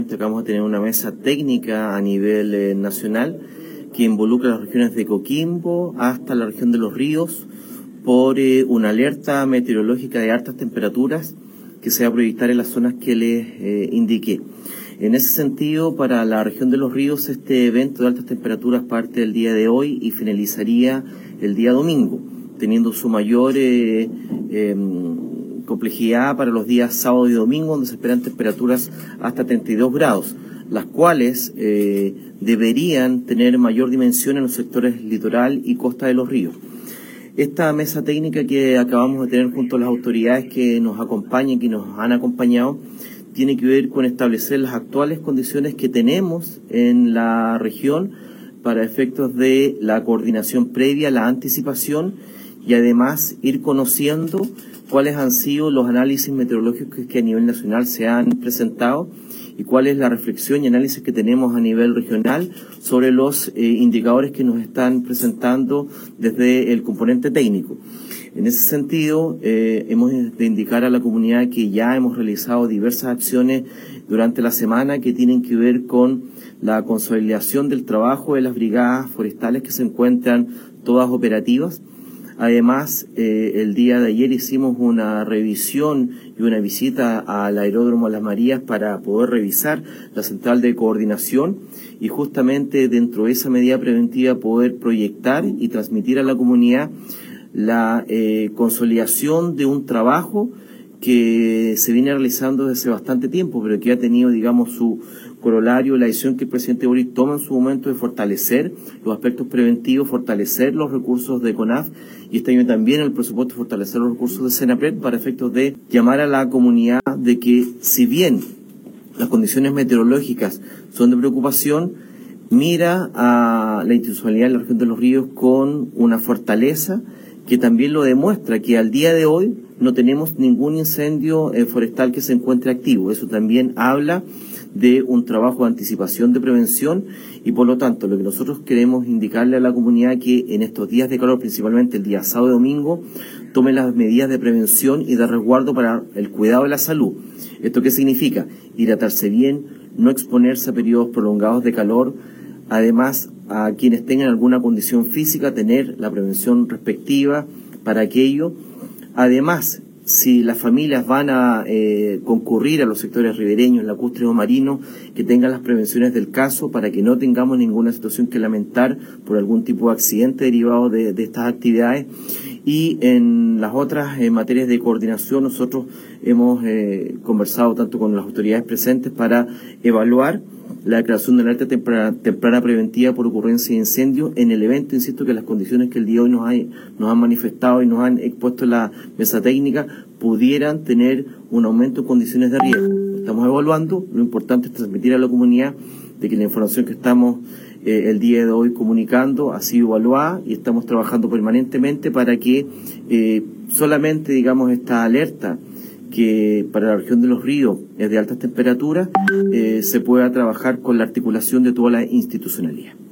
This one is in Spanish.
Vamos a tener una mesa técnica a nivel nacional que involucra las regiones de Coquimbo hasta la región de Los Ríos por una alerta meteorológica de altas temperaturas que se va a proyectar en las zonas que les indiqué. En ese sentido, para la región de Los Ríos, este evento de altas temperaturas parte el día de hoy y finalizaría el día domingo, teniendo su mayor complejidad para los días sábado y domingo, donde se esperan temperaturas hasta 32 grados, las cuales deberían tener mayor dimensión en los sectores litoral y costa de los ríos. Esta mesa técnica que acabamos de tener junto a las autoridades que nos acompañan, que nos han acompañado, tiene que ver con establecer las actuales condiciones que tenemos en la región para efectos de la coordinación previa, la anticipación y además ir conociendo cuáles han sido los análisis meteorológicos que a nivel nacional se han presentado y cuál es la reflexión y análisis que tenemos a nivel regional sobre los indicadores que nos están presentando desde el componente técnico. En ese sentido, hemos de indicar a la comunidad que ya hemos realizado diversas acciones durante la semana que tienen que ver con la consolidación del trabajo de las brigadas forestales que se encuentran todas operativas. Además, el día de ayer hicimos una revisión y una visita al aeródromo Las Marías para poder revisar la central de coordinación y justamente dentro de esa medida preventiva poder proyectar y transmitir a la comunidad la consolidación de un trabajo que se viene realizando desde hace bastante tiempo, pero que ha tenido, digamos, su corolario, la decisión que el presidente Boric toma en su momento de fortalecer los aspectos preventivos, fortalecer los recursos de CONAF y este año también el presupuesto de fortalecer los recursos de Senapred para efectos de llamar a la comunidad de que, si bien las condiciones meteorológicas son de preocupación, mira a la institucionalidad de la región de Los Ríos con una fortaleza que también lo demuestra, que al día de hoy no tenemos ningún incendio forestal que se encuentre activo. Eso también habla de un trabajo de anticipación, de prevención, y por lo tanto lo que nosotros queremos indicarle a la comunidad que en estos días de calor, principalmente el día sábado y domingo, tomen las medidas de prevención y de resguardo para el cuidado de la salud. ¿Esto qué significa? Hidratarse bien, no exponerse a periodos prolongados de calor. Además, a quienes tengan alguna condición física, tener la prevención respectiva para aquello. Además, si las familias van a concurrir a los sectores ribereños, lacustres o marinos, que tengan las prevenciones del caso para que no tengamos ninguna situación que lamentar por algún tipo de accidente derivado de estas actividades. Y en las otras materias de coordinación nosotros hemos conversado tanto con las autoridades presentes para evaluar la declaración de alerta temprana preventiva por ocurrencia de incendio en el evento. Insisto que las condiciones que el día de hoy nos han manifestado y nos han expuesto en la mesa técnica pudieran tener un aumento en condiciones de riesgo. Estamos evaluando, lo importante es transmitir a la comunidad de que la información que estamos el día de hoy comunicando ha sido evaluada y estamos trabajando permanentemente para que solamente, digamos, esta alerta que para la región de Los Ríos es de altas temperaturas, se pueda trabajar con la articulación de toda la institucionalidad.